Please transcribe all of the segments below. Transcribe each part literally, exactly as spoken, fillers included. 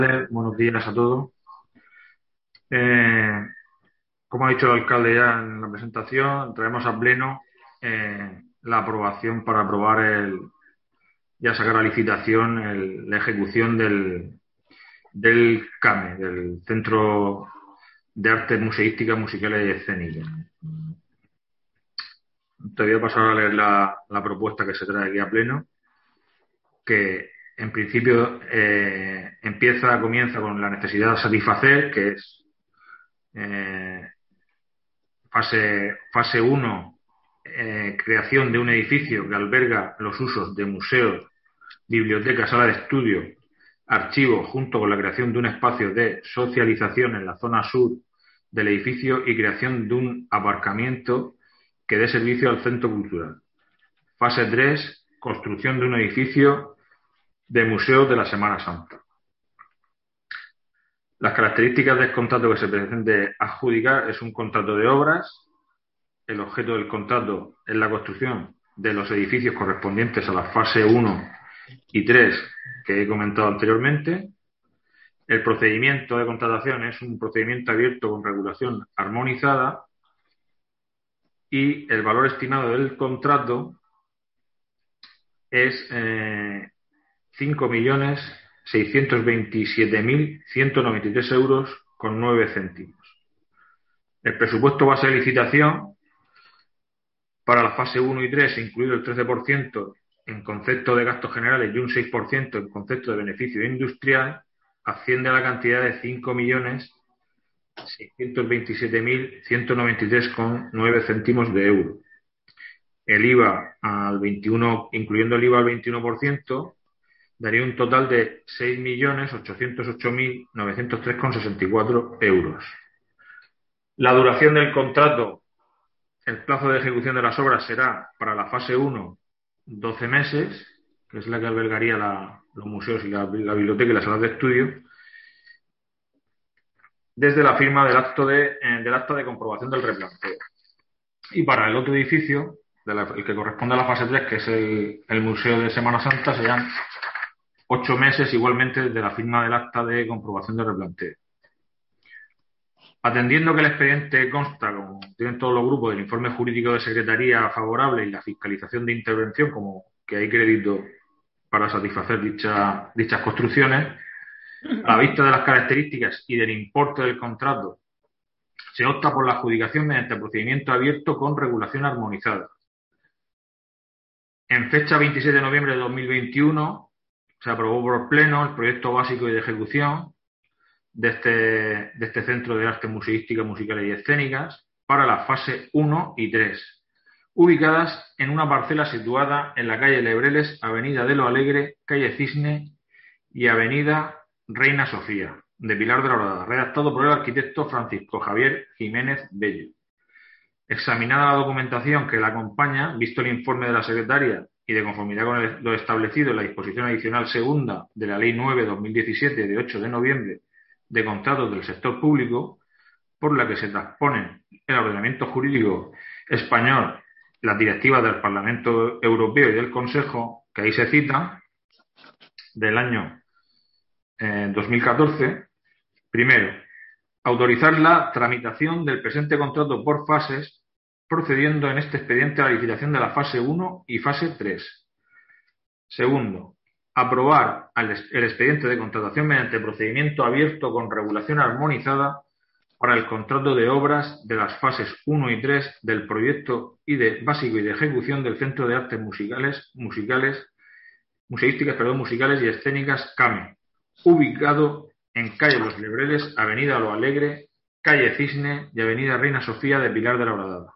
Buenos días a todos. Eh, como ha dicho el alcalde ya en la presentación, traemos a pleno eh, la aprobación para aprobar el, ya sacar a licitación el- la ejecución del, del CAME, del Centro de Artes Museísticas, Musicales y Escénicas. Te voy a pasar a leer la, la propuesta que se trae aquí a pleno, que en principio eh, empieza, comienza con la necesidad de satisfacer, que es eh, Fase, fase uno, eh, creación de un edificio que alberga los usos de museos, biblioteca, sala de estudio, archivo, junto con la creación de un espacio de socialización en la zona sur del edificio y creación de un aparcamiento que dé servicio al centro cultural. Fase tres, construcción de un edificio de museo de la Semana Santa. Las características del contrato que se pretende adjudicar es un contrato de obras. El objeto del contrato es la construcción de los edificios correspondientes a la fase uno y tres que he comentado anteriormente. El procedimiento de contratación es un procedimiento abierto con regulación armonizada y el valor estimado del contrato es eh, cinco millones seiscientos veintisiete mil ciento noventa y tres euros con nueve céntimos. El presupuesto base de licitación para la fase uno y tres, incluido el trece por ciento en concepto de gastos generales y un seis por ciento en concepto de beneficio industrial, asciende a la cantidad de cinco millones seiscientos veintisiete mil ciento noventa y tres con nueve céntimos de euro. El IVA al veintiuno, incluyendo el IVA al veintiuno por ciento, daría un total de seis millones ochocientos ocho mil novecientos tres con sesenta y cuatro euros. La duración del contrato. El plazo de ejecución de las obras será para la fase uno doce meses, que es la que albergaría la, los museos y la, la biblioteca y las salas de estudio, desde la firma del acto de, eh, del acta de comprobación del replanteo. Y para el otro edificio, de la, el que corresponde a la fase tres, que es el, el Museo de Semana Santa, serán ocho meses igualmente desde la firma del acta de comprobación del replanteo. Atendiendo que el expediente consta, como tienen todos los grupos, del informe jurídico de secretaría favorable y la fiscalización de intervención, como que hay crédito para satisfacer dicha, dichas construcciones, a la vista de las características y del importe del contrato, se opta por la adjudicación mediante procedimiento abierto con regulación armonizada. En fecha veintisiete de noviembre de dos mil veintiuno se aprobó por pleno el proyecto básico y de ejecución de este, de este Centro de Artes Museísticas, Musicales y Escénicas para la fase uno y tres, ubicadas en una parcela situada en la calle Lebreles, Avenida de lo Alegre, calle Cisne y Avenida Reina Sofía, de Pilar de la Horadada, redactado por el arquitecto Francisco Javier Jiménez Bello. Examinada la documentación que la acompaña, visto el informe de la secretaria y de conformidad con el, lo establecido en la disposición adicional segunda de la Ley nueve barra dos mil diecisiete de ocho de noviembre de contratos del sector público, por la que se transponen el ordenamiento jurídico español las directivas del Parlamento Europeo y del Consejo, que ahí se citan, del año eh, dos mil catorce. Primero, autorizar la tramitación del presente contrato por fases, procediendo en este expediente a la licitación de la fase uno y fase tres. Segundo, aprobar el expediente de contratación mediante procedimiento abierto con regulación armonizada para el contrato de obras de las fases uno y tres del proyecto y de básico y de ejecución del Centro de Artes Musicales, musicales Museísticas, perdón, Musicales y Escénicas CAME, ubicado en calle Los Lebreles, Avenida Lo Alegre, calle Cisne y Avenida Reina Sofía de Pilar de la Horadada.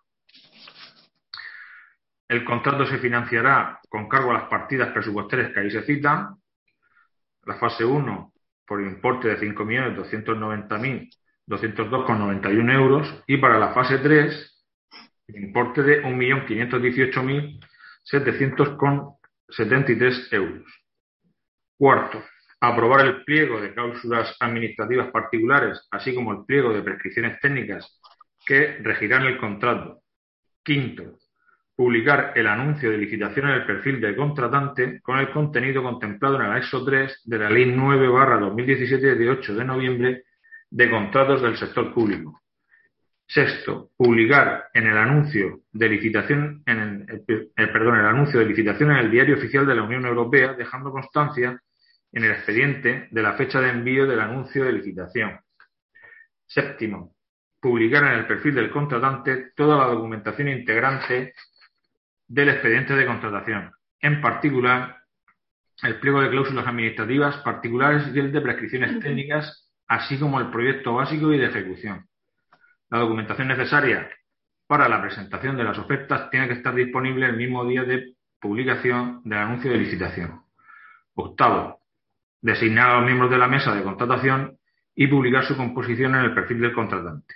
El contrato se financiará con cargo a las partidas presupuestarias que ahí se citan. La fase uno por importe de cinco millones doscientos noventa mil doscientos dos con noventa y uno euros y para la fase tres el importe de un millón quinientos dieciocho mil setecientos con setenta y tres euros. Cuarto, aprobar el pliego de cláusulas administrativas particulares, así como el pliego de prescripciones técnicas que regirán el contrato. Quinto, publicar el anuncio de licitación en el perfil del contratante con el contenido contemplado en el anexo tres de la Ley nueve barra dos mil diecisiete de ocho de noviembre de contratos del sector público. Sexto, publicar en el anuncio de licitación en el, el, el, perdón, el anuncio de licitación en el Diario Oficial de la Unión Europea, dejando constancia en el expediente de la fecha de envío del anuncio de licitación. Séptimo, publicar en el perfil del contratante toda la documentación integrante del expediente de contratación, en particular el pliego de cláusulas administrativas particulares y el de prescripciones técnicas, así como el proyecto básico y de ejecución. La documentación necesaria para la presentación de las ofertas tiene que estar disponible el mismo día de publicación del anuncio de licitación. Octavo, designar a los miembros de la mesa de contratación y publicar su composición en el perfil del contratante.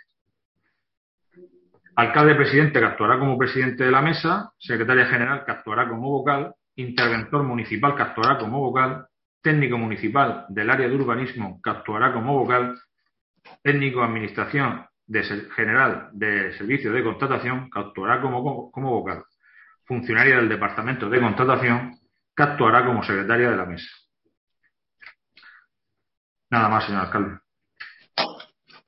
Alcalde presidente que actuará como presidente de la mesa, secretaria general que actuará como vocal, interventor municipal que actuará como vocal, técnico municipal del área de urbanismo que actuará como vocal, técnico de administración de general de servicio de contratación que actuará como, como, como vocal, funcionaria del departamento de contratación que actuará como secretaria de la mesa. Nada más, señor alcalde.